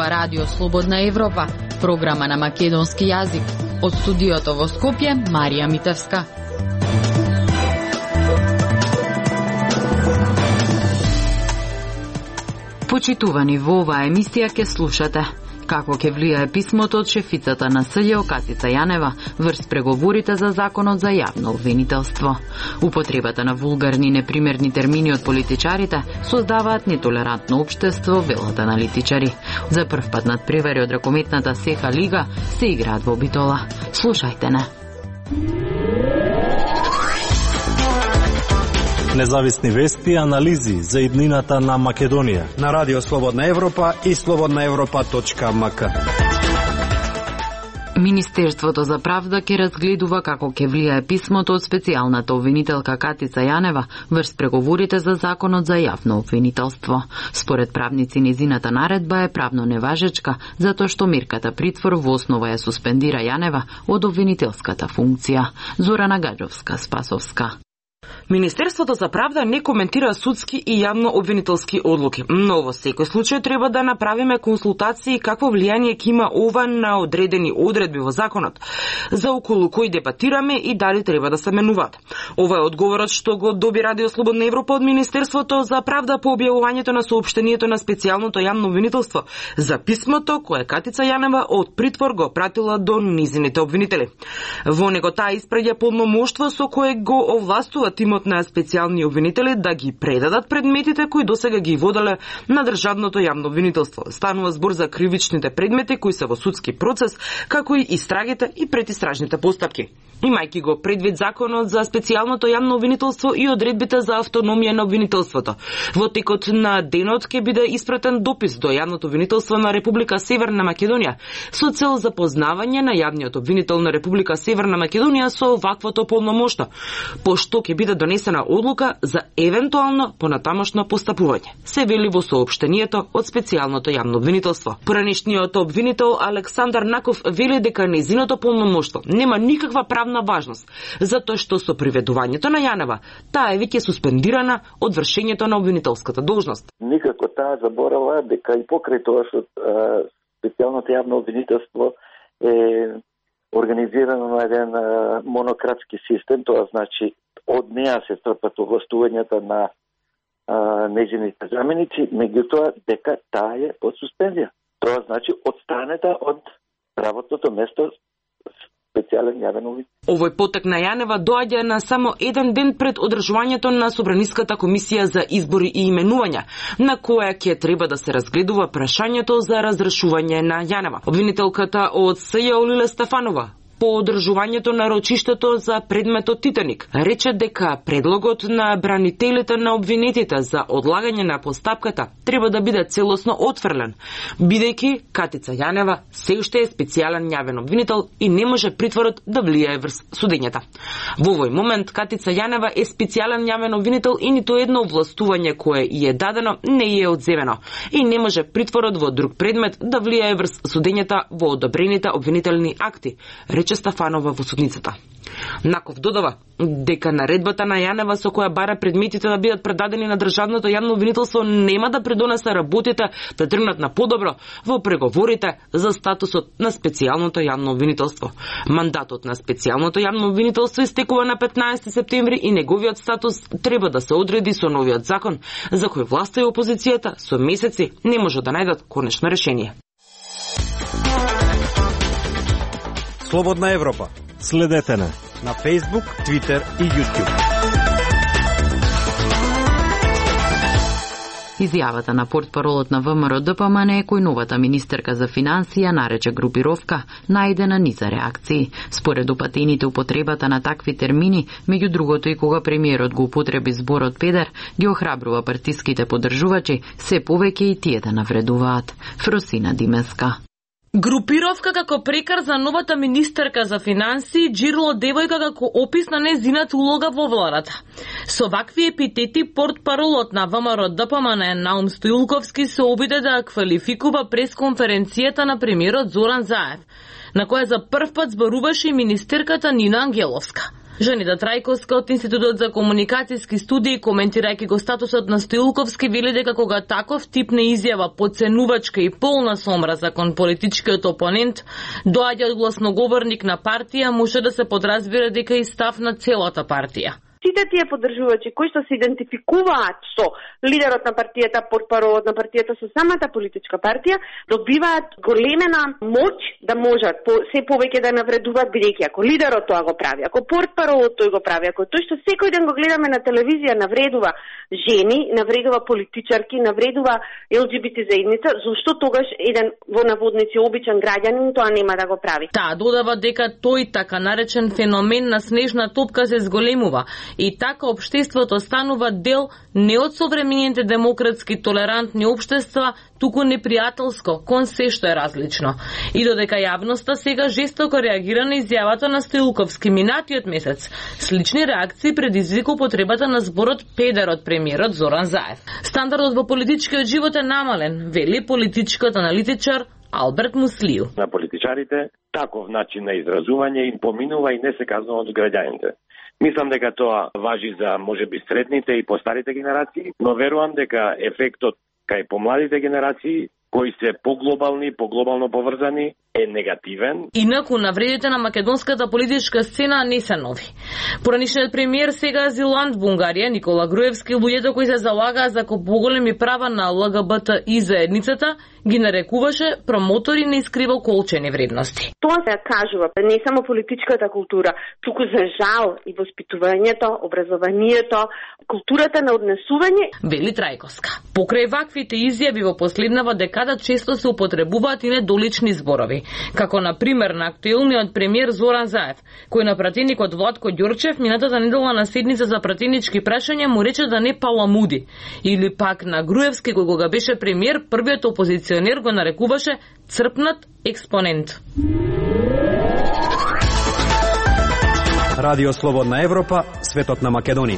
ова Радио Слободна Европа, програма на македонски јазик. Од студиото во Скопје, Марија Митевска. Почитувани, во оваа емисија ќе слушате како ќе влијае писмото од шефицата на СЈО Катица Јанева врз преговорите за законот за јавно обвинителство. Употребата на вулгарни и непримерни термини од политичарите создаваат нетолерантно општество, велат аналитичари. За прв пат надпревари од ракометната СЕХА лига се играат во Битола. Слушајте не. Независни вести и анализи за иднината на Македонија на Радио Слободна Европа и slobodnaevropa.mk. Министерството за правда ќе разгледува како ќе влијае писмото од специјалната обвинителка Катица Јанева врз преговорите за законот за јавно обвинителство. Според правници, незината наредба е правно неважечка, затоа што мерката притвор во основа ја суспендира Јанева од обвинителската функција. Зорана Гаджовска-Спасовска. Министерството за правда не коментира судски и јавно обвинителски одлуки, но во секој случај треба да направиме консултации какво влијание ќе има ова на одредени одредби во законот, за околу кои дебатираме и дали треба да се менуваат. Ова е одговорот што го доби Радио Слободна Европа од Министерството за правда по објавувањето на соопштението на специјалното јавно обвинителство за писмото кое Катица Јанева од притвор го пратила до низините обвинители. Во него таа испраќа полномоштво со кое го овластува тимот на специјални обвинители да ги предадат предметите кои досега ги воделе на државното јавно обвинителство. Станува збор за кривичните предмети кои се во судски процес, како и истрагите и предистражните постапки. Имајќи го предвид законот за специјалното јавно обвинителство и одредбите за автономија на обвинителството. Во текот на денот ќе биде испратен допис до јавното обвинителство на Република Северна Македонија со цел запознавање на јавниот обвинител на Република Северна Македонија со оваквото полномошто, пошто ќе биде донесена одлука за евентуално понатамошно постапување, се вели во соопштението од специјалното јавно обвинителство. Поранешниот обвинител Александар Наков вели дека незиното полномоштво нема никаква правна важност, затоа што со приведувањето на Јанева таа е веќе суспендирана од вршењето на обвинителската должност. Никако таа заборава дека и покрај тоа што специјалното јавно обвинителство е организирано на еден монократски систем, тоа значи од неа се трпат овластувањата на нејзините заменици, меѓутоа дека таа е под суспензија. Тоа значи одстранета од работното место специјален јавен обвинител. Овој потек на Јанева доаѓа на само еден ден пред одржувањето на Собраниската комисија за избори и именувања, на која ќе треба да се разгледува прашањето за разрешување на Јанева. Обвинителката од СЈО Лиле Стефанова по одржувањето на рочиштето за предметот Титаник рече дека предлогот на бранителите на обвинетите за одлагање на постапката треба да биде целосно отфрлен, бидејќи Катица Јанева се уште е специјален јавен обвинител и не може притворот да влијае врз судењата. Во овој момент Катица Јанева е специјален јавен обвинител и ниту едно овластување кое ја е дадено не е одземено и не може притворот во друг предмет да влијае врз судењата во одобрените обвинителни акти, рече Стефанова во судницата. Наков додава дека наредбата на Јанева со која бара предметите да бидат предадени на државното јавно обвинителство нема да придонесе работите да тргнат на подобро во преговорите за статусот на специјалното јавно обвинителство. Мандатот на специјалното јавно обвинителство истекува на 15 септември и неговиот статус треба да се одреди со новиот закон, за кој власта и опозицијата со месеци не може да најдат конечно решение. Слободна Европа. Следете на Facebook, Twitter и YouTube. Изјавата на портпаролот на ВМРО ДПМН е кој новата министерка за финансија нарече групировка најдена низа реакции. Според упатените, употребата на такви термини, меѓу другото и кога премиерот го употреби зборот педер, ги охрабрува партиските поддржувачи се повеќе и тие да навредуваат. Фросина Димеска. Групировка како прекар за новата министерка за финансии, Џирло девојка како опис на незината улога во владата. Со вакви епитети портпаролот на ВМРО ДПМН Наум Стоилковски се обиде да квалификува пресконференцијата на премиерот Зоран Заев, на која за прв пат зборуваше и министерката Нина Ангеловска. Жанита Трајковска од Институтот за комуникацијски студии, коментирајќи го статусот на Стоилковски, вели дека кога таков тип на изјава подценувачка и полна сомраза кон политичкиот опонент доаѓа од гласноговорник на партија, може да се подразбира дека и став на целата партија. Сите тие поддржувачи кои што се идентификуваат со лидерот на партијата, портпаролот на партијата, со самата политичка партија, добиваат големена моќ да можат се повеќе да навредуваат, бидејќи ако лидерот тоа го прави, ако портпаролот тој го прави, ако тој што секој ден го гледаме на телевизија навредува жени, навредува политичарки, навредува ЛГБТ заедница, зошто тогаш еден во наводници обичен граѓанин тоа нема да го прави? Таа додава дека тој така наречен феномен на снежна топка се зголемува и така општеството станува дел не од современите демократски толерантни општества, туку непријателско, кон се што е различно. И додека јавноста сега жестоко реагира на изјавата на Стоилковски минатиот месец, слични реакции предизвика потребата на зборот педер од премиерот Зоран Заев. Стандардот во политичкиот живот е намален, вели политичкиот аналитичар Алберт Муслију. На политичарите таков начин на изразување им поминува и не се казнува од граѓаните. Мислам дека тоа важи за можеби средните и постарите генерации, но верувам дека ефектот кај помладите генерации кои се поглобално поврзани, е негативен. Инаку, навредите на македонската политичка сцена не се нови. Поранишниот премиер, сега азилант во Унгарија, Никола Груевски, луѓето кои се залагаа за поголеми права на ЛГБТ и заедницата, ги нарекуваше промотори на искривоколчени вредности. Тоа се кажува не само политичката култура, туку за жал и воспитувањето, образованието, културата на однесување. Вели Трајковска. Покрај ваквите изјави во последнава декада често се употребуваат и недолични зборови, како на пример на актуелниот премиер Зоран Заев, кој на пратеникот Владко Ѓорчев минатата недела на седница за пратенички прашања му рече да не паламуди, или пак на Груевски кој кога беше премиер, првиот опозиционер го нарекуваше црпнат експонент. Радио Слободна Европа, светот на Македонија.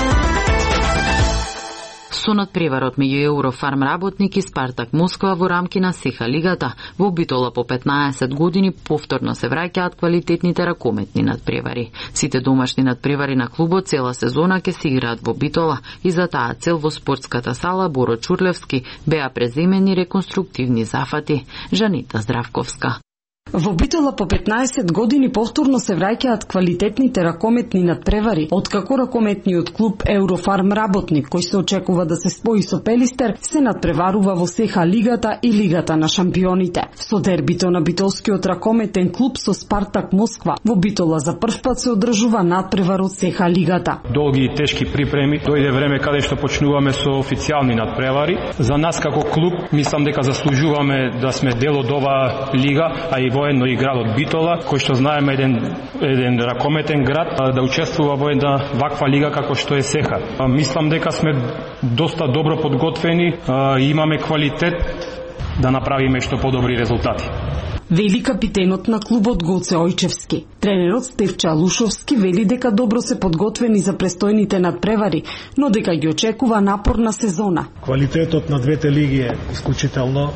Со надпреварот меѓу Еврофарм работник и Спартак Москва во рамки на СЕХА лигата, во Битола по 15 години повторно се враќаат квалитетните ракометни надпревари. Сите домашни надпревари на клубот цела сезона ќе се играат во Битола и за таа цел во спортската сала Боро Чурлевски беа преземени реконструктивни зафати. Жанита Здравковска. Во Битола по 15 години повторно се враќаат квалитетните ракометни надпревари, откако ракометниот клуб Еврофарм работник, кој се очекува да се спои со Пелистер, се надпреварува во СЕХА лигата и Лигата на шампионите. Со дербито на битолскиот ракометен клуб со Спартак Москва, во Битола за прв пат се одржува надпревар од СЕХА лигата. Долги и тешки припреми, дојде време каде што почнуваме со официјални надпревари. За нас како клуб, мислам дека заслужуваме да сме дел од оваа лига, а и воедно и градот Битола, кој што знаеме еден ракометен град, да учествува во една ваква лига како што е СЕХА. Мислам дека сме доста добро подготвени и имаме квалитет да направиме што подобри резултати. Вели капитенот на клубот Гоце Ојчевски. Тренерот Стефча Лушовски вели дека добро се подготвени за престојните надпревари, но дека ги очекува напорна сезона. Квалитетот на двете лиги е исклучително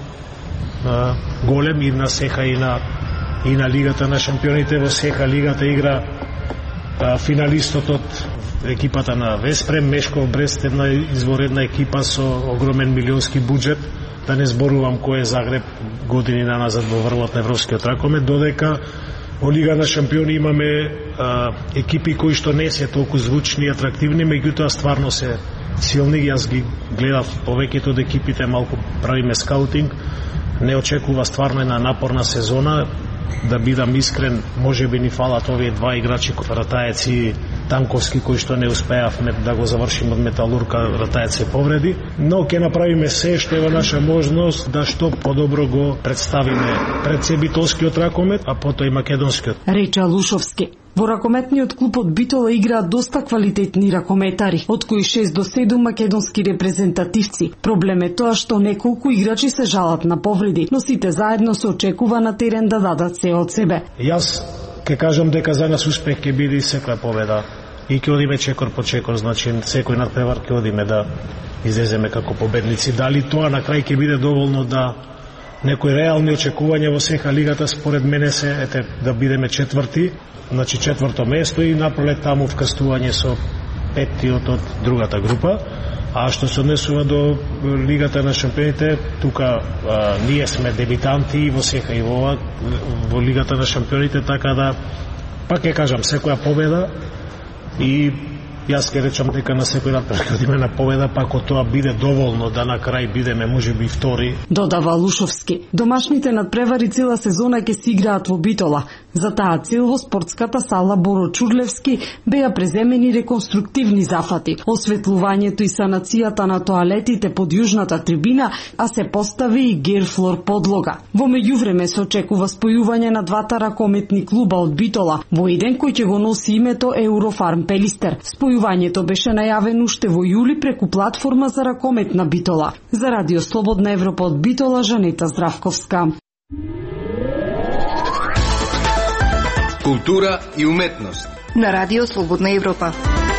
голем и на СЕХА и на Лигата на шампионите. Во СЕХА лигата игра финалистот од екипата на Веспрем, Мешков Брест, една изворедна екипа со огромен милионски буџет. Да не зборувам кој е Загреб години наназад во врвот на европскиот ракомет, додека во Лига на шампиони имаме екипи кои што не се толку звучни и атрактивни, меѓутоа стварно се силни. Јас ги гледав повеќето од екипите, малку правиме скаутинг. Не очекува стварно една напорна сезона. Да бидам искрен, може би ни фалат овие два играчи, Ратаец и Танковски, кои што не успеавме да го завршиме од Металурка. Ратаец се повреди, но ќе направиме се што е во наша можност да што подобро го представиме пред се битолскиот ракомет, а потоа и македонскиот. Рече Лушовски. Во ракометниот клуб од Битола играат доста квалитетни ракометари, од кои 6 до 7 македонски репрезентативци. Проблем е тоа што неколку играчи се жалат на повреди, но сите заедно се очекува на терен да дадат се од себе. Јас ќе кажам дека за нас успех ќе биде секоја победа и ќе одиме чекор по чекор, значи секој надпревар ќе одиме да излеземе како победници. Дали тоа на крај ќе биде доволно да некои реални очекувања во сеха лигата според мене се да бидеме четврти, значи четврто место и напролет таму вкрстување со петтиот од другата група. А што се однесува до Лигата на шампионите, тука ние сме дебитанти во сеха и во Лигата на шампионите, така да пак ќе кажам секоја победа и јас ќе речам дека на секој начин преходиме на победа, па ако тоа биде доволно да на крај бидеме можеби втори. Додава Лушовски. Домашните надпревари цела сезона ќе се играат во Битола. За таа цел во спортската сала Боро Чурлевски беа преземени реконструктивни зафати, осветлувањето и санацијата на тоалетите под јужната трибина, а се постави и герфлор подлога. Во меѓувреме се очекува спојување на двата ракометни клуба од Битола во еден кој ќе го носи името Еврофарм Пелистер. Спојувањето беше најавено уште во јули преку платформа за ракомет на Битола. За Радио Слободна Европа од Битола, Жанета Здравковска. Култура и уметност на Радио Слободна Европа.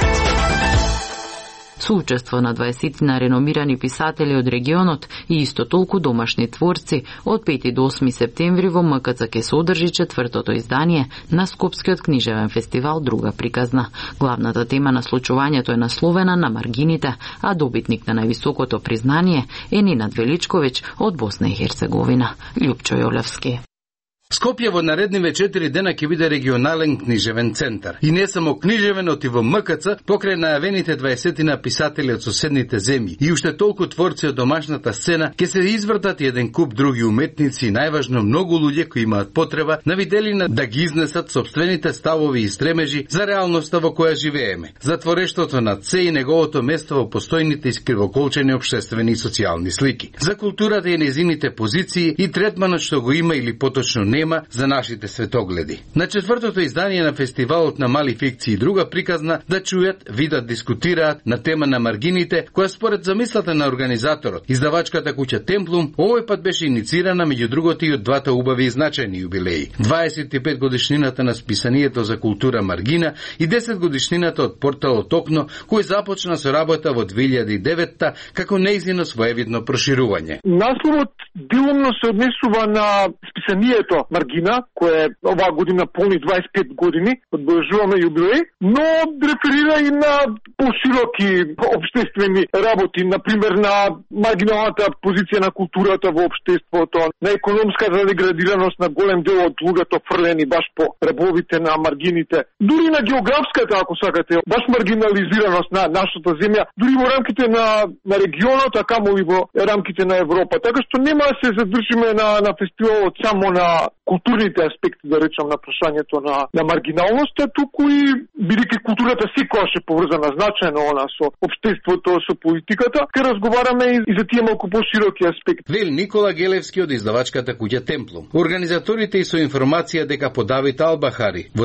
Соучество на 20 на реномирани писатели од регионот и исто толку домашни творци од 5 до 8 септември во МКЦ ќе се одржи 4-то издание на Скопскиот книжевен фестивал Друга приказна. Главната тема на случувањето е насловена на маргините, а добитник на највисокото признание е Ненад Величковиќ од Босна и Херцеговина. Љупчо Јолевски. Скопје во наредниве 4 дена ќе биде регионален книжевен центар. И не само книжевен, оти во МКЦ, покрај најавените 20 писатели од соседните земји и уште толку творци од домашната сцена, ќе се извртат и еден куп други уметници и најважно многу луѓе кои имаат потреба на виделина да ги изнесат сопствените ставови и стремежи за реалноста во која живееме, за творештвото на Це и неговото место во постојните искривоколчени општествени и социјални слики, за културата и незините позиции и третманот што го има или поточно нема за нашите светогледи. На 4-то издание на фестивалот на мали фикции Друга приказна да чујат, видат, дискутираат на тема на маргините, која според замислата на организаторот, издавачката куќа Темплум, овој пат беше инициирана меѓу другото и од двата убави и значајни јубилеи. 25 годишнината на списанието за култура Маргина и 10 годишнината од порталот Окно, кој започна со работа во 2009 како нејзино своевидно проширување. Насловот делумно се однесува на списанието Маргина, кое оваа година полни 25 години, одбележуваме јубилеј, но реферира и на пошироки општествени работи, например на маргиналната позиција на културата во општеството, на економската деградираност на голем дел од луѓето фрлени баш по рабовите на маргините, дури на географската, ако сакате, баш маргинализираност на нашата земја, дури во рамките на регионот, а камоли во рамките на Европа. Така што нема да се задржиме на фестивалот само на културните аспекти, да речам, на прашањето на маргиналноста, туку и бидејќи културата секогаш е поврзана значајно со општеството, со политиката, ке разговараме и за тие малку пошироки аспекти. Вел Никола Гелевски од издавачката куќа Темплум. Организаторите и со информација дека по Давид Албахари во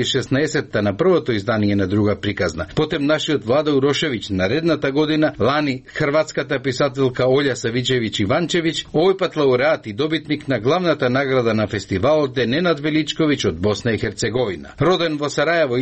2016 на првото издание на Друга приказна, потем нашиот Владо Урошевиќ наредната година, лани хрватската писателка Олја Савичевиќ Иванчевиќ, овој пат лауреат и добитник на главната награда на фестивалот е Ненад Величковиќ од Босна и Херцеговина. Роден во Сарајево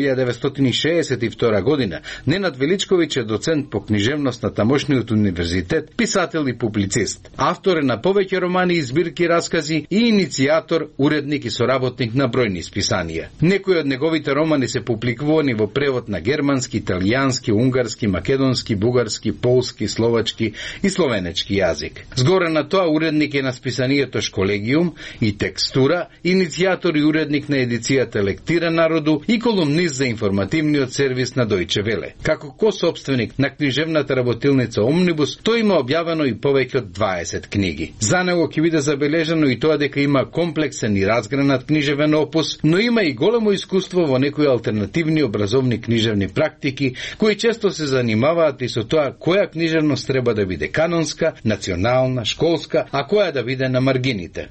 1962 година, Ненад Величковиќ е доцент по книжевност на тамошниот универзитет, писател и публицист. Автор е на повеќе романи и збирки раскази и иницијатор, уредник и соработник на бројни списанија. Некои од неговите романи се публикувани во превод на германски, италијански, унгарски, македонски, бугарски, полски, словачки и словенечки јазик. Згоре на тоа уредник е на списанието Школегиум и Текстура, иницијатор и уредник на едицијата Лектира народу и колумнист за информативниот сервис на Дојче Веле. Како косопственик на книжевната работилница Омнибус, тој има објавено и повеќе од 20 книги. За него ќе биде забележано и тоа дека има комплексен и разгранат книжевен опус, но има и големо искуство во некои алтернативни образовни книжевни практики, кои често се занимаваат и со тоа која книжевност треба да биде канонска, национална, школска, а која да биде на маргините.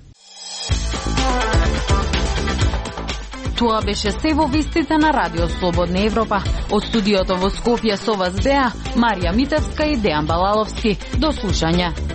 Тоа беше се во вестите на Радио Слободна Европа. Од студиото во Скопје со вас беа Марија Митевска и Дејан Балаловски. До слушање.